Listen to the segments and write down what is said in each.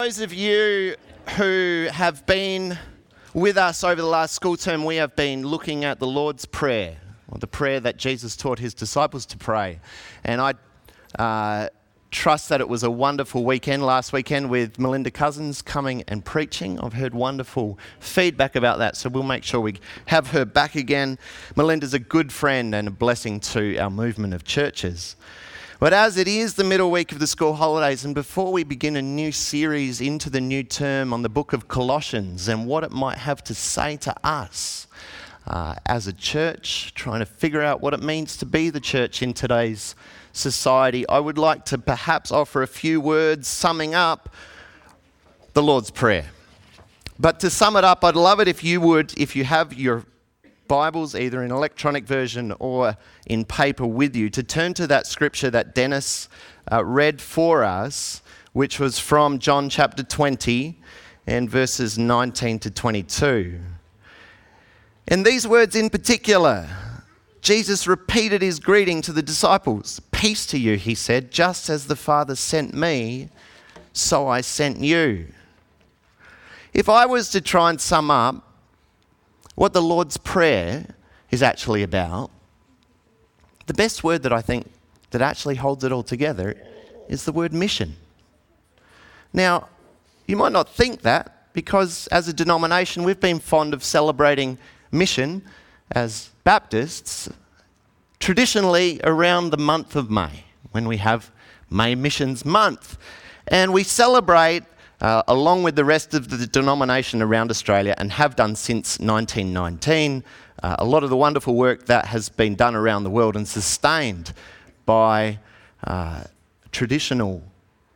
Those of you who have been with us over the last school term, we have been looking at the Lord's Prayer, or the prayer that Jesus taught his disciples to pray. And I trust that it was a wonderful weekend last weekend with Melinda Cousins coming and preaching. I've heard wonderful feedback about that, so we'll make sure we have her back again. Melinda's a good friend and a blessing to our movement of churches. But as it is the middle week of the school holidays, and before we begin a new series into the new term on the book of Colossians and what it might have to say to us as a church, trying to figure out what it means to be the church in today's society, I would like to perhaps offer a few words summing up the Lord's Prayer. But to sum it up, I'd love it if you would, if you have your Bibles, either in electronic version or in paper with you, to turn to that scripture that Dennis read for us, which was from John chapter 20 and verses 19 to 22. And these words in particular, Jesus repeated his greeting to the disciples. "Peace to you," he said, "just as the Father sent me, so I sent you." If I was to try and sum up what the Lord's Prayer is actually about, the best word that I think that actually holds it all together is the word mission. Now, you might not think that, because as a denomination we've been fond of celebrating mission as Baptists traditionally around the month of May, when we have May Missions Month. And we celebrate along with the rest of the denomination around Australia, and have done since 1919, a lot of the wonderful work that has been done around the world and sustained by traditional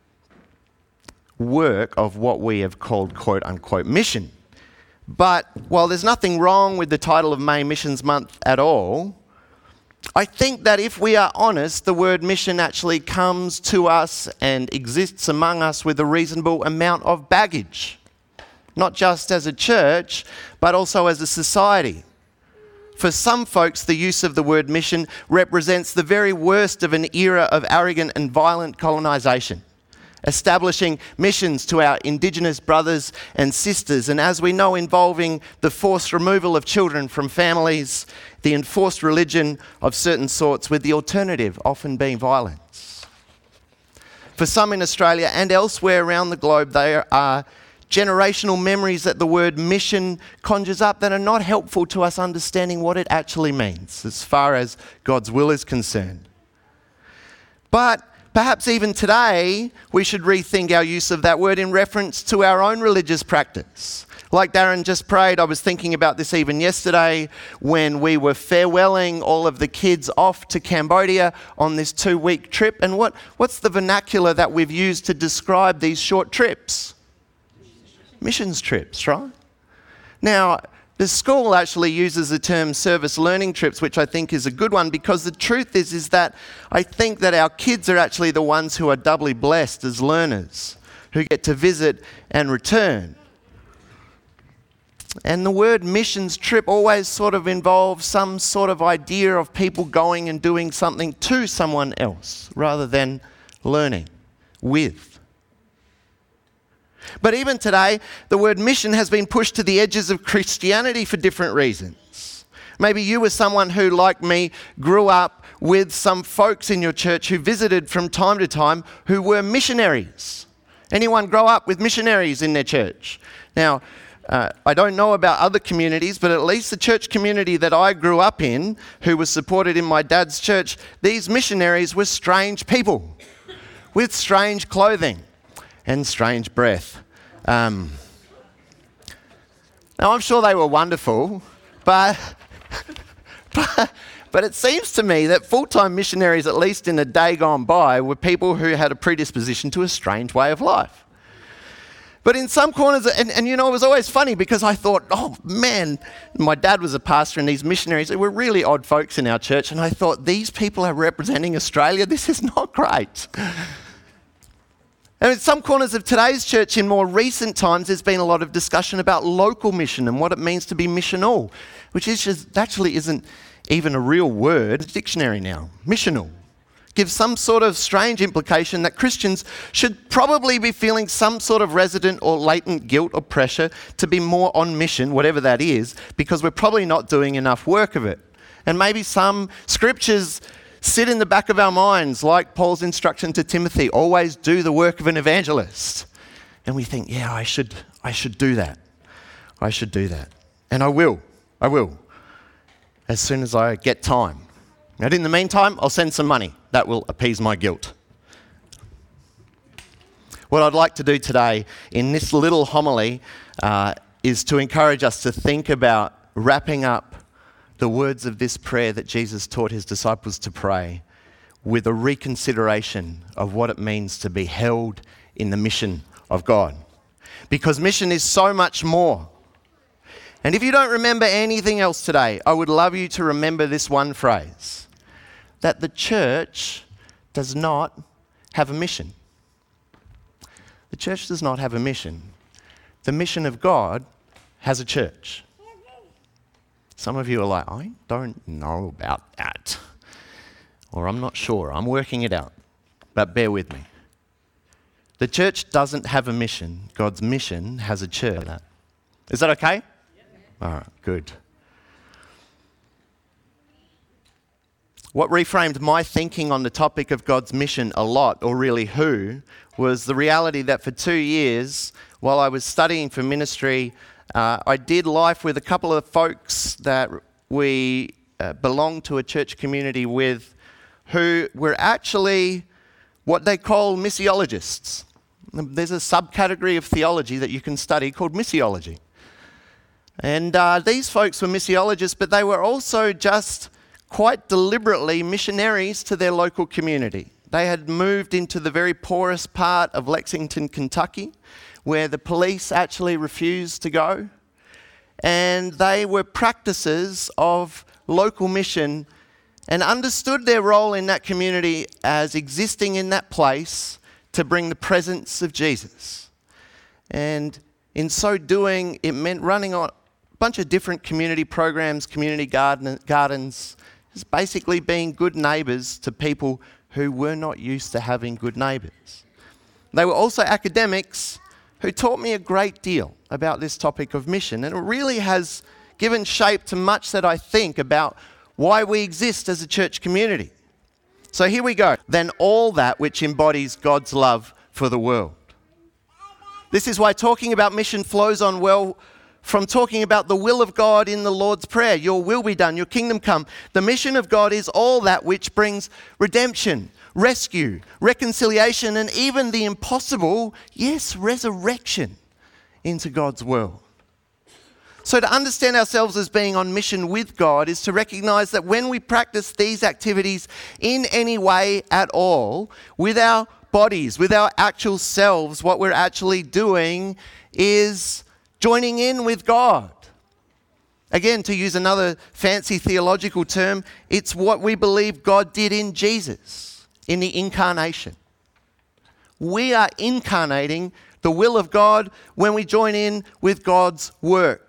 work of what we have called quote-unquote mission. But while there's nothing wrong with the title of May Missions Month at all, I think that if we are honest, the word mission actually comes to us and exists among us with a reasonable amount of baggage. Not just as a church, but also as a society. For some folks, the use of the word mission represents the very worst of an era of arrogant and violent colonisation, establishing missions to our Indigenous brothers and sisters, and as we know, involving the forced removal of children from families, the enforced religion of certain sorts, with the alternative often being violence. For some in Australia and elsewhere around the globe, there are generational memories that the word mission conjures up that are not helpful to us understanding what it actually means as far as God's will is concerned. But perhaps even today, we should rethink our use of that word in reference to our own religious practice. Like Darren just prayed, I was thinking about this even yesterday when we were farewelling all of the kids off to Cambodia on this 2-week trip. And what's the vernacular that we've used to describe these short trips? Missions trips, right? Now, the school actually uses the term service learning trips, which I think is a good one, because the truth is that I think that our kids are actually the ones who are doubly blessed as learners, who get to visit and return. And the word missions trip always sort of involves some sort of idea of people going and doing something to someone else, rather than learning with. But even today, the word mission has been pushed to the edges of Christianity for different reasons. Maybe you were someone who, like me, grew up with some folks in your church who visited from time to time who were missionaries. Anyone grow up with missionaries in their church? Now, I don't know about other communities, but at least the church community that I grew up in, who was supported in my dad's church, these missionaries were strange people with strange clothing and strange breath. Now, I'm sure they were wonderful, but it seems to me that full-time missionaries, at least in the day gone by, were people who had a predisposition to a strange way of life. But in some corners, and you know, it was always funny because I thought, oh man, my dad was a pastor and these missionaries, they were really odd folks in our church, and I thought, these people are representing Australia, this is not great. And in some corners of today's church in more recent times, there's been a lot of discussion about local mission and what it means to be missional, which is just, actually isn't even a real word, it's a dictionary now, missional. gives some sort of strange implication that Christians should probably be feeling some sort of resident or latent guilt or pressure to be more on mission, whatever that is, because we're probably not doing enough work of it. And maybe some scriptures sit in the back of our minds, like Paul's instruction to Timothy, always do the work of an evangelist. And we think, yeah, I should do that. I should do that. And I will, as soon as I get time. And in the meantime, I'll send some money. That will appease my guilt. What I'd like to do today in this little homily is to encourage us to think about wrapping up the words of this prayer that Jesus taught his disciples to pray with a reconsideration of what it means to be held in the mission of God. Because mission is so much more. And if you don't remember anything else today, I would love you to remember this one phrase, that the church does not have a mission. The church does not have a mission. The mission of God has a church. Some of you are like, I don't know about that. Or I'm not sure. I'm working it out. But bear with me. The church doesn't have a mission. God's mission has a church. Is that okay? All right, good. What reframed my thinking on the topic of God's mission a lot, or really who, was the reality that for 2 years, while I was studying for ministry, I did life with a couple of folks that we belonged to a church community with who were actually what they call missiologists. There's a subcategory of theology that you can study called missiology. And these folks were missiologists, but they were also just quite deliberately missionaries to their local community. They had moved into the very poorest part of Lexington, Kentucky, where the police actually refused to go. And they were practices of local mission and understood their role in that community as existing in that place to bring the presence of Jesus. And in so doing, it meant running on a bunch of different community programs, community gardens, just basically being good neighbours to people who were not used to having good neighbours. They were also academics who taught me a great deal about this topic of mission, and it really has given shape to much that I think about why we exist as a church community. So here we go. Then all that which embodies God's love for the world. This is why talking about mission flows on well from talking about the will of God in the Lord's Prayer. Your will be done, your kingdom come. The mission of God is all that which brings redemption, rescue, reconciliation, and even the impossible, yes, resurrection into God's world. So to understand ourselves as being on mission with God is to recognize that when we practice these activities in any way at all, with our bodies, with our actual selves, what we're actually doing is joining in with God. Again, to use another fancy theological term, it's what we believe God did in Jesus, in the incarnation. We are incarnating the will of God when we join in with God's work.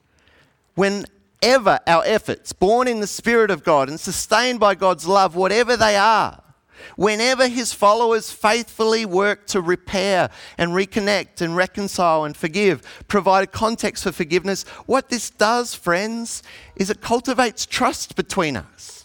Whenever our efforts, born in the Spirit of God and sustained by God's love, whatever they are, whenever his followers faithfully work to repair and reconnect and reconcile and forgive, provide a context for forgiveness, what this does, friends, is it cultivates trust between us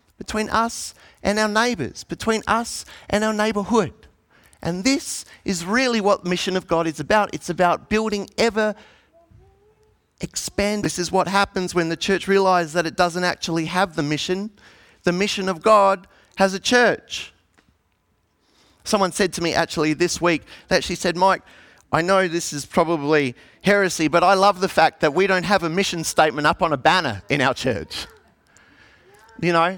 and our neighbours, between us and our neighbourhood. And this is really what the mission of God is about. It's about building ever expand. This is what happens when the church realizes that it doesn't actually have the mission. The mission of God has a church. Someone said to me actually this week, that she said, Mike, I know this is probably heresy, but I love the fact that we don't have a mission statement up on a banner in our church. You know?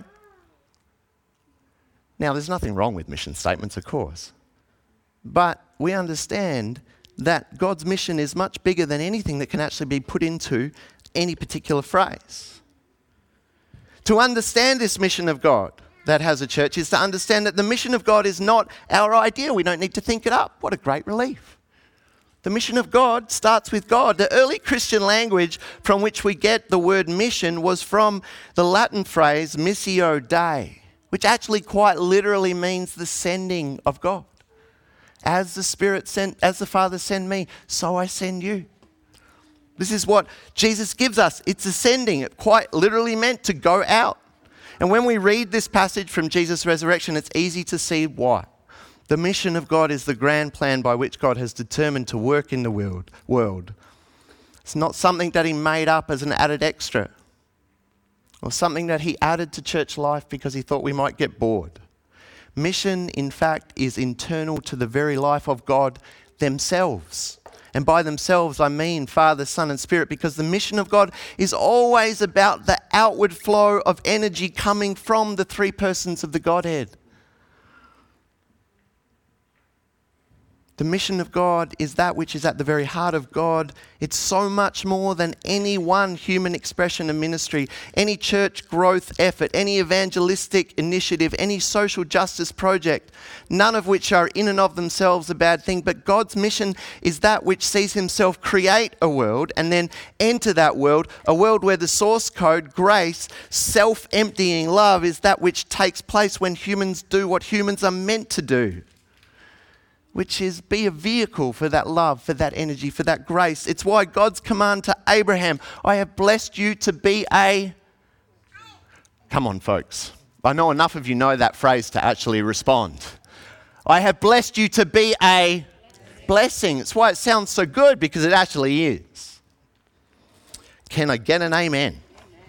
Now, there's nothing wrong with mission statements, of course. But we understand that God's mission is much bigger than anything that can actually be put into any particular phrase. To understand this mission of God that has a church is to understand that the mission of God is not our idea. We don't need to think it up. What a great relief. The mission of God starts with God. The early Christian language from which we get the word mission was from the Latin phrase missio Dei, which actually quite literally means the sending of God. As the Father sent me, so I send you. This is what Jesus gives us. It's ascending. It quite literally meant to go out. And when we read this passage from Jesus' resurrection, it's easy to see why. The mission of God is the grand plan by which God has determined to work in the world. It's not something that he made up as an added extra, or something that he added to church life because he thought we might get bored. Mission, in fact, is internal to the very life of God themselves. And by themselves, I mean Father, Son, and Spirit, because the mission of God is always about the outward flow of energy coming from the three persons of the Godhead. The mission of God is that which is at the very heart of God. It's so much more than any one human expression of ministry, any church growth effort, any evangelistic initiative, any social justice project, none of which are in and of themselves a bad thing. But God's mission is that which sees himself create a world and then enter that world, a world where the source code, grace, self-emptying love is that which takes place when humans do what humans are meant to do, which is be a vehicle for that love, for that energy, for that grace. It's why God's command to Abraham, I have blessed you to be a... Come on, folks. I know enough of you know that phrase to actually respond. I have blessed you to be a blessing. It's why it sounds so good, because it actually is. Can I get an amen?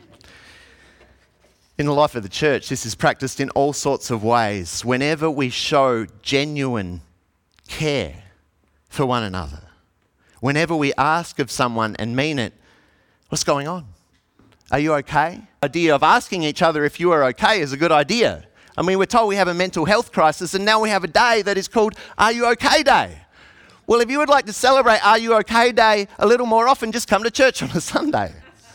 In the life of the church, this is practiced in all sorts of ways. Whenever we show genuine care for one another, whenever we ask of someone and mean it, what's going on? Are you okay? The idea of asking each other if you are okay is a good idea. I mean, we're told we have a mental health crisis, and now we have a day that is called Are You Okay Day? Well, if you would like to celebrate Are You Okay Day a little more often, just come to church on a Sunday.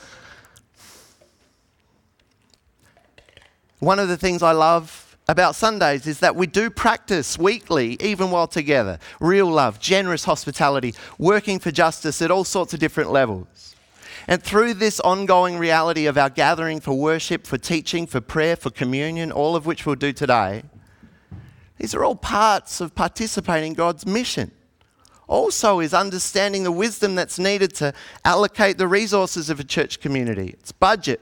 One of the things I love about Sundays is that we do practice weekly, even while together, real love, generous hospitality, working for justice at all sorts of different levels. And through this ongoing reality of our gathering for worship, for teaching, for prayer, for communion, all of which we'll do today, these are all parts of participating in God's mission. Also is understanding the wisdom that's needed to allocate the resources of a church community, its budget,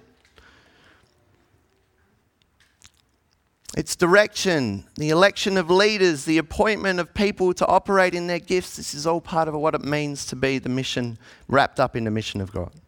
its direction, the election of leaders, the appointment of people to operate in their gifts. This is all part of what it means to be the mission, wrapped up in the mission of God.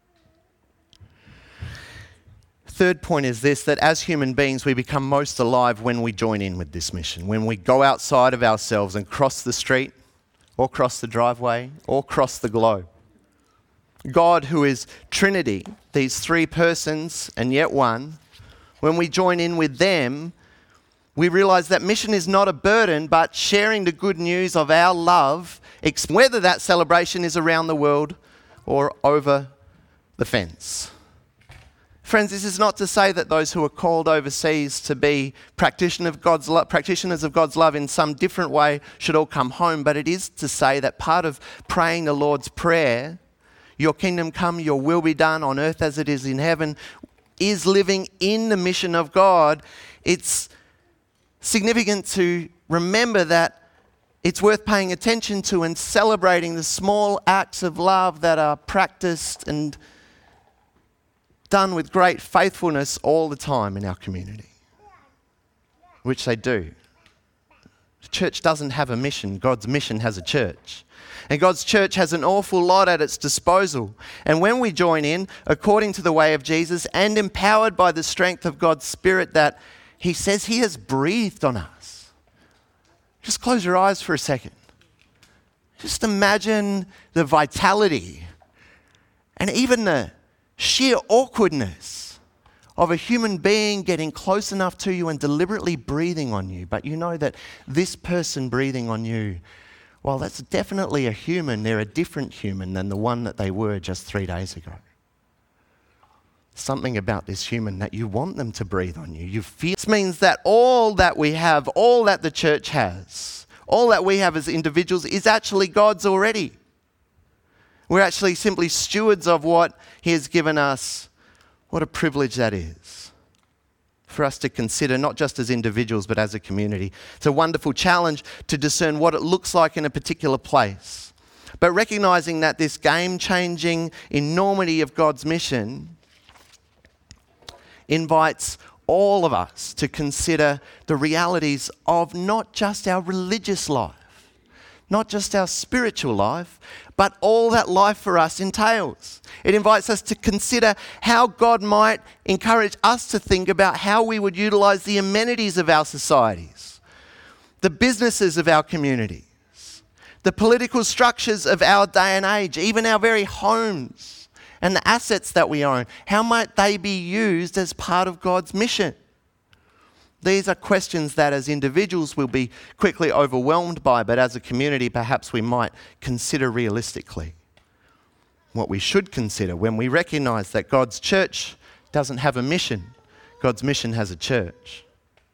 Third point is this, that as human beings, we become most alive when we join in with this mission, when we go outside of ourselves and cross the street, or cross the driveway, or cross the globe. God, who is Trinity, these three persons and yet one, when we join in with them, we realize that mission is not a burden, but sharing the good news of our love, whether that celebration is around the world or over the fence. Friends, this is not to say that those who are called overseas to be practitioners of God's love in some different way should all come home, but it is to say that part of praying the Lord's Prayer, your kingdom come, your will be done on earth as it is in heaven, is living in the mission of God. It's significant to remember that it's worth paying attention to and celebrating the small acts of love that are practiced and done with great faithfulness all the time in our community, which they do. The church doesn't have a mission. God's mission has a church. And God's church has an awful lot at its disposal. And when we join in, according to the way of Jesus and empowered by the strength of God's Spirit that he says he has breathed on us. Just close your eyes for a second. Just imagine the vitality and even the sheer awkwardness of a human being getting close enough to you and deliberately breathing on you. But you know that this person breathing on you, well, that's definitely a human. They're a different human than the one that they were just 3 days ago. Something about this human that you want them to breathe on you. You feel. This means that all that we have, all that the church has, all that we have as individuals is actually God's already. We're actually simply stewards of what he has given us. What a privilege that is. for us to consider, not just as individuals, but as a community. It's a wonderful challenge to discern what it looks like in a particular place. But recognizing that this game-changing enormity of God's mission invites all of us to consider the realities of not just our religious life, not just our spiritual life, but all that life for us entails. It invites us to consider how God might encourage us to think about how we would utilize the amenities of our societies, the businesses of our communities, the political structures of our day and age, even our very homes and the assets that we own. How might they be used as part of God's mission? These are questions that as individuals we'll be quickly overwhelmed by, but as a community perhaps we might consider realistically. What we should consider when we recognise that God's church doesn't have a mission. God's mission has a church.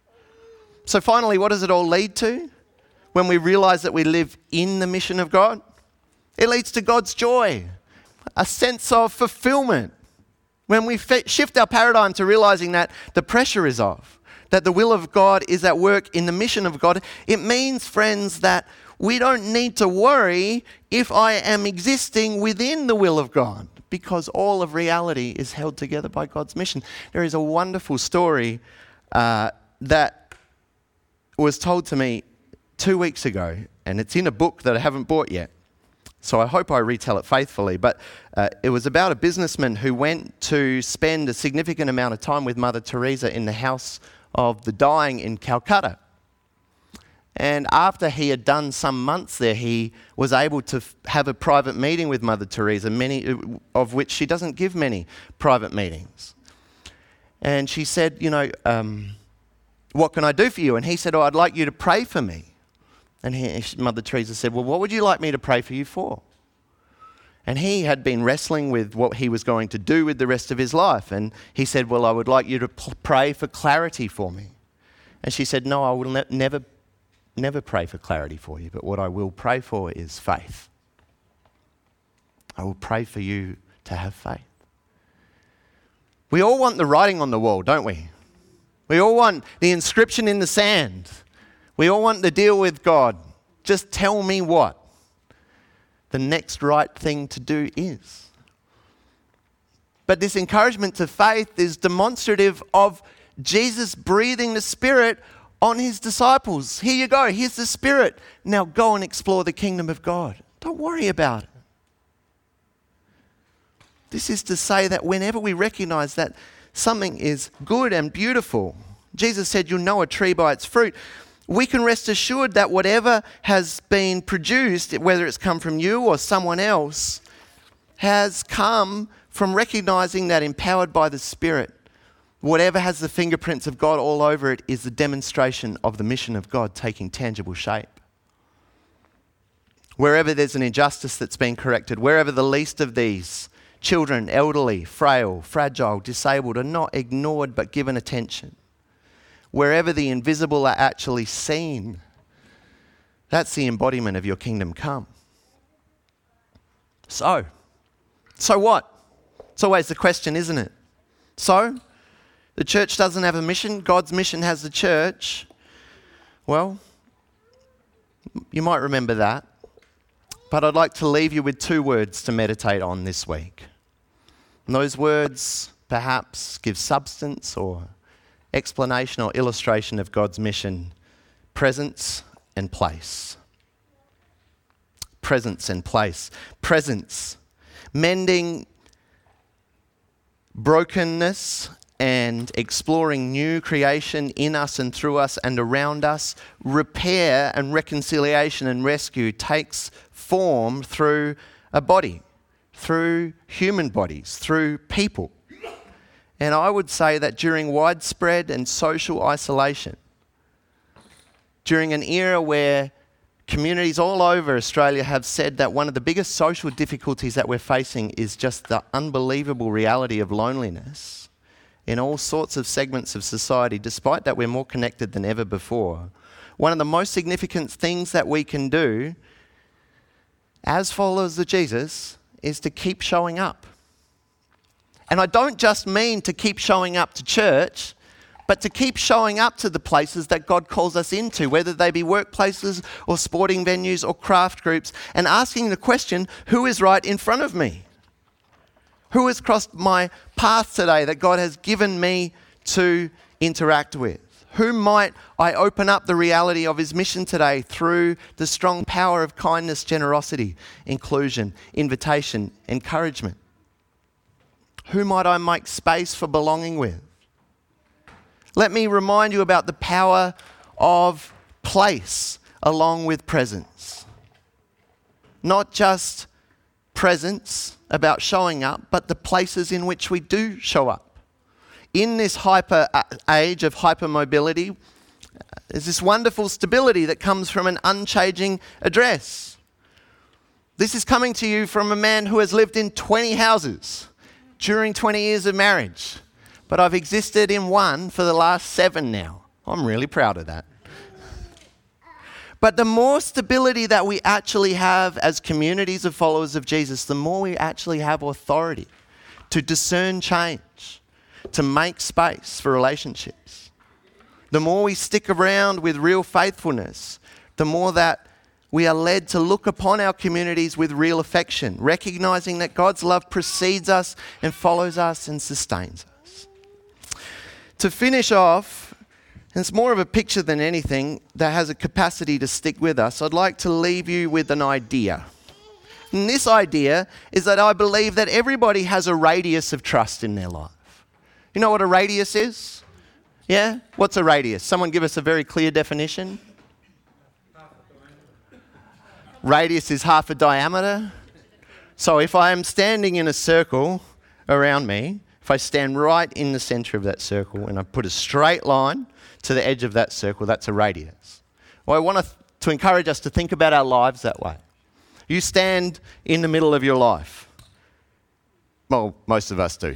So finally, what does it all lead to when we realise that we live in the mission of God? It leads to God's joy, a sense of fulfilment. When we shift our paradigm to realising that the pressure is off, that the will of God is at work in the mission of God, it means, friends, that we don't need to worry if I am existing within the will of God, because all of reality is held together by God's mission. There is a wonderful story that was told to me 2 weeks ago, and it's in a book that I haven't bought yet. So I hope I retell it faithfully, but it was about a businessman who went to spend a significant amount of time with Mother Teresa in the house of the dying in Calcutta. And after he had done some months there, he was able to have a private meeting with Mother Teresa, many of which she doesn't give many private meetings. And she said, what can I do for you? And he said, I'd like you to pray for me. And Mother Teresa said, well, what would you like me to pray for you for? And he had been wrestling with what he was going to do with the rest of his life. And he said, well, I would like you to pray for clarity for me. And she said, no, I will never pray for clarity for you. But what I will pray for is faith. I will pray for you to have faith. We all want the writing on the wall, don't we? We all want the inscription in the sand. We all want the deal with God. Just tell me what the next right thing to do is. But this encouragement to faith is demonstrative of Jesus breathing the Spirit on his disciples. Here you go, here's the Spirit. Now go and explore the kingdom of God. Don't worry about it. This is to say that whenever we recognize that something is good and beautiful, Jesus said, you'll know a tree by its fruit. We can rest assured that whatever has been produced, whether it's come from you or someone else, has come from recognizing that empowered by the Spirit, whatever has the fingerprints of God all over it is the demonstration of the mission of God taking tangible shape. Wherever there's an injustice that's been corrected, wherever the least of these, children, elderly, frail, fragile, disabled, are not ignored but given attention, wherever the invisible are actually seen, that's the embodiment of your kingdom come. So what? It's always the question, isn't it? So, the church doesn't have a mission, God's mission has the church. Well, you might remember that. But I'd like to leave you with 2 words to meditate on this week. And those words perhaps give substance or explanation or illustration of God's mission: presence and place. Presence and place. Presence, mending brokenness and exploring new creation in us and through us and around us. Repair and reconciliation and rescue takes form through a body, through human bodies, through people. And I would say that during widespread and social isolation, during an era where communities all over Australia have said that one of the biggest social difficulties that we're facing is just the unbelievable reality of loneliness in all sorts of segments of society, despite that we're more connected than ever before, one of the most significant things that we can do as followers of Jesus is to keep showing up. And I don't just mean to keep showing up to church, but to keep showing up to the places that God calls us into, whether they be workplaces or sporting venues or craft groups, and asking the question, who is right in front of me? Who has crossed my path today that God has given me to interact with? Who might I open up the reality of his mission today through the strong power of kindness, generosity, inclusion, invitation, encouragement? Who might I make space for belonging with? Let me remind you about the power of place along with presence. Not just presence about showing up, but the places in which we do show up. In this hyper age of hypermobility, there's this wonderful stability that comes from an unchanging address. This is coming to you from a man who has lived in 20 houses during 20 years of marriage. But I've existed in one for the last 7 now. I'm really proud of that. But the more stability that we actually have as communities of followers of Jesus, the more we actually have authority to discern change, to make space for relationships. The more we stick around with real faithfulness, the more that we are led to look upon our communities with real affection, recognizing that God's love precedes us and follows us and sustains us. To finish off, and it's more of a picture than anything that has a capacity to stick with us, I'd like to leave you with an idea. And this idea is that I believe that everybody has a radius of trust in their life. You know what a radius is? Yeah? What's a radius? Someone give us a very clear definition. Radius is half a diameter. So if I am standing in a circle around me, if I stand right in the center of that circle and I put a straight line to the edge of that circle, that's a radius. Well, I want to encourage us to think about our lives that way. You stand in the middle of your life. Well, most of us do.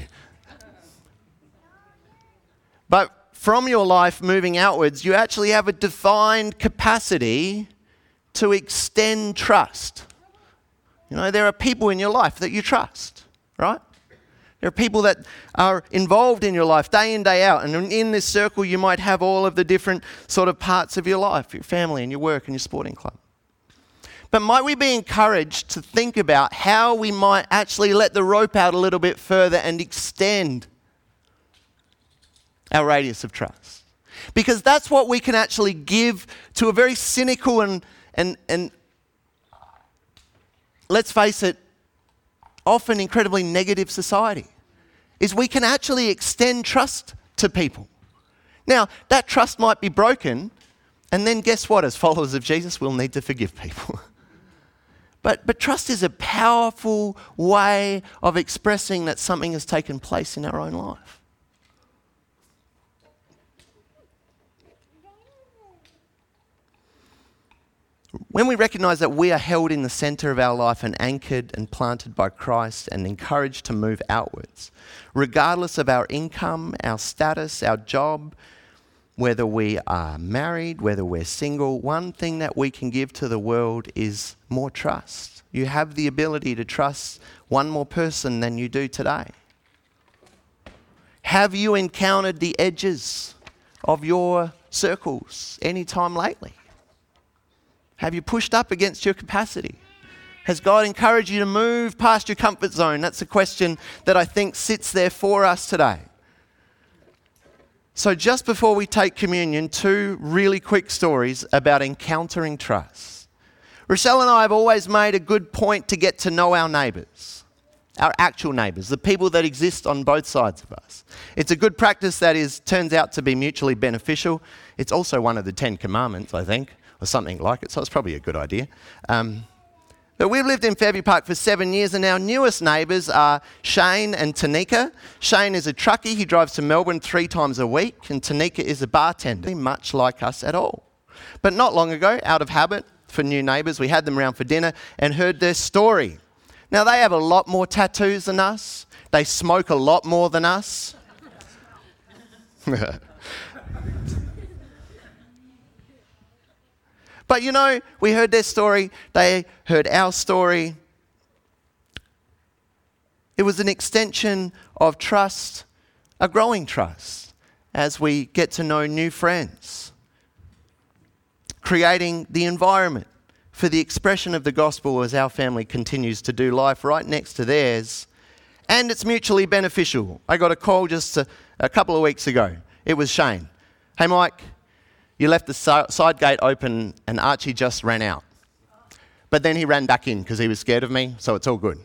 But from your life moving outwards, you actually have a defined capacity to extend trust. You know, there are people in your life that you trust, right? There are people that are involved in your life day in, day out. And in this circle, you might have all of the different sort of parts of your life, your family and your work and your sporting club. But might we be encouraged to think about how we might actually let the rope out a little bit further and extend our radius of trust? Because that's what we can actually give to a very cynical and let's face it, often incredibly negative society, is we can actually extend trust to people. Now, that trust might be broken, and then guess what? As followers of Jesus, we'll need to forgive people. But trust is a powerful way of expressing that something has taken place in our own life. When we recognize that we are held in the center of our life and anchored and planted by Christ and encouraged to move outwards, regardless of our income, our status, our job, whether we are married, whether we're single, one thing that we can give to the world is more trust. You have the ability to trust one more person than you do today. Have you encountered the edges of your circles any time lately? Have you pushed up against your capacity? Has God encouraged you to move past your comfort zone? That's a question that I think sits there for us today. So just before we take communion, 2 really quick stories about encountering trust. Rochelle and I have always made a good point to get to know our neighbours, our actual neighbours, the people that exist on both sides of us. It's a good practice that turns out to be mutually beneficial. It's also one of the 10 Commandments, I think, or something like it, so it's probably a good idea. But we've lived in Fairview Park for 7 years, and our newest neighbours are Shane and Tanika. Shane is a truckie. He drives to Melbourne 3 times a week, and Tanika is a bartender, much like us at all. But not long ago, out of habit for new neighbours, we had them around for dinner and heard their story. Now, they have a lot more tattoos than us. They smoke a lot more than us. But you know, we heard their story, they heard our story. It was an extension of trust, a growing trust. as we get to know new friends, creating the environment for the expression of the gospel as our family continues to do life right next to theirs. And it's mutually beneficial. I got a call just a couple of weeks ago. It was Shane. Hey, Mike, you left the side gate open and Archie just ran out. But then he ran back in because he was scared of me, so it's all good.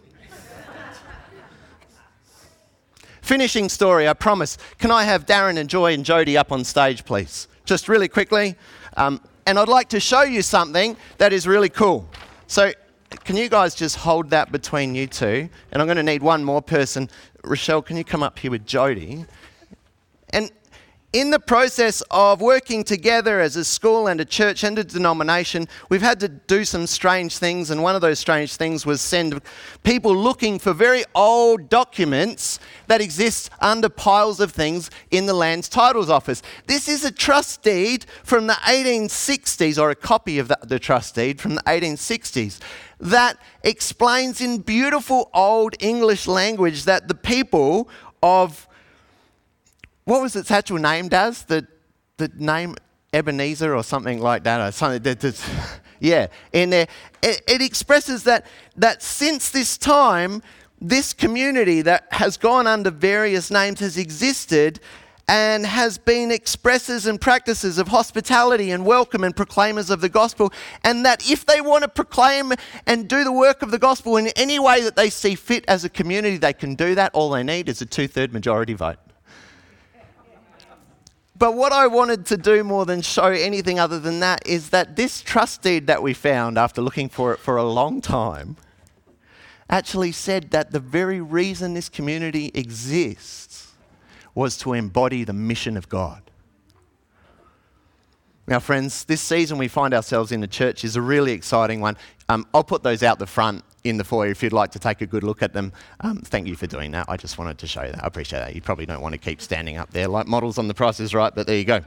Finishing story, I promise. Can I have Darren and Joy and Jody up on stage, please? Just really quickly. And I'd like to show you something that is really cool. So can you guys just hold that between you two? And I'm going to need one more person. Rochelle, can you come up here with Jody? And in the process of working together as a school and a church and a denomination, we've had to do some strange things, and one of those strange things was send people looking for very old documents that exist under piles of things in the Lands Titles Office. This is a trust deed from the 1860s, or a copy of the trust deed from the 1860s, that explains in beautiful old English language that the people of, what was its actual name, Daz? The name Ebenezer or something like that. Or something yeah, in there. It expresses that since this time, this community that has gone under various names has existed and has been expressors and practices of hospitality and welcome and proclaimers of the gospel, and that if they want to proclaim and do the work of the gospel in any way that they see fit as a community, they can do that. All they need is a 2/3 majority vote. But what I wanted to do more than show anything other than that is that this trust deed that we found after looking for it for a long time actually said that the very reason this community exists was to embody the mission of God. Now, friends, this season we find ourselves in the church is a really exciting one. I'll put those out the front in the foyer if you'd like to take a good look at them. Thank you for doing that. I just wanted to show you that. I appreciate that. You probably don't want to keep standing up there like models on The Price is Right, but there you go.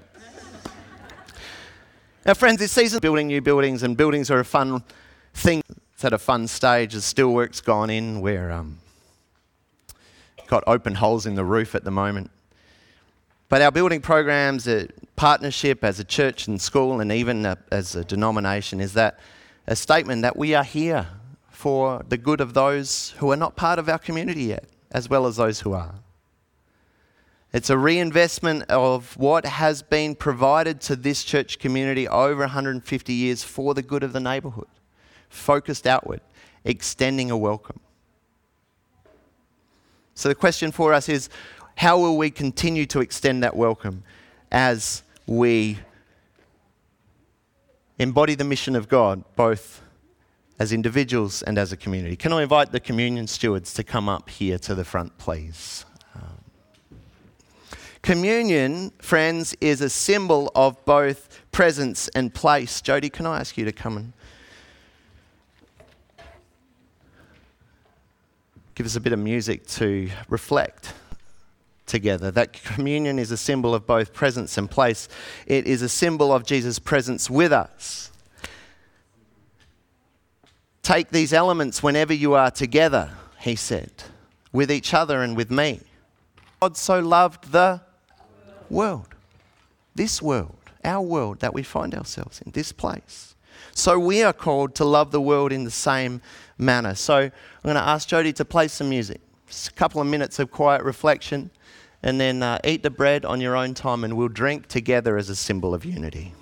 Now, friends, this season building new buildings, and buildings are a fun thing. It's at a fun stage. The steelwork's gone in. We're got open holes in the roof at the moment. But our building programs, a partnership as a church and school and even as a denomination, is that a statement that we are here for the good of those who are not part of our community yet, as well as those who are. It's a reinvestment of what has been provided to this church community over 150 years for the good of the neighbourhood, focused outward, extending a welcome. So the question for us is, how will we continue to extend that welcome as we embody the mission of God, both as individuals and as a community? Can I invite the communion stewards to come up here to the front, please? Communion, friends, is a symbol of both presence and place. Jody, can I ask you to come and give us a bit of music to reflect together? That communion is a symbol of both presence and place. It is a symbol of Jesus' presence with us. Take these elements whenever you are together, he said, with each other and with me. God so loved the world, this world, our world that we find ourselves in, this place. So we are called to love the world in the same manner. So I'm going to ask Jody to play some music. Just a couple of minutes of quiet reflection, and then eat the bread on your own time, and we'll drink together as a symbol of unity.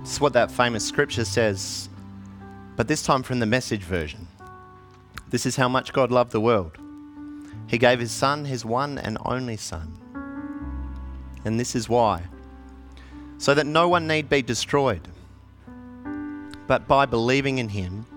It's what that famous scripture says, but this time from the Message version. This is how much God loved the world. He gave his Son, his one and only Son. And this is why. So that no one need be destroyed, but by believing in him,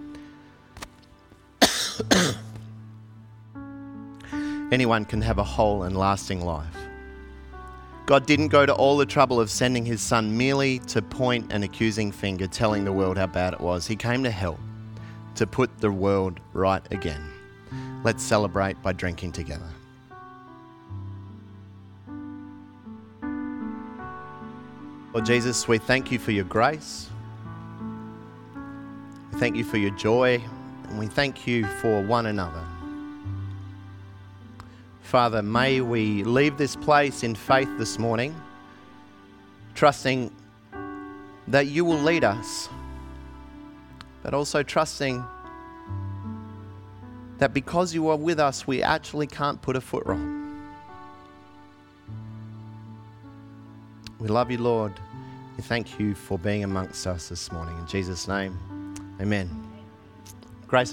anyone can have a whole and lasting life. God didn't go to all the trouble of sending his Son merely to point an accusing finger, telling the world how bad it was. He came to help, to put the world right again. Let's celebrate by drinking together. Lord Jesus, we thank you for your grace. We thank you for your joy, and we thank you for one another. Father, may we leave this place in faith this morning, trusting that you will lead us, but also trusting that because you are with us, we actually can't put a foot wrong. We love you, Lord. We thank you for being amongst us this morning. In Jesus' name, amen.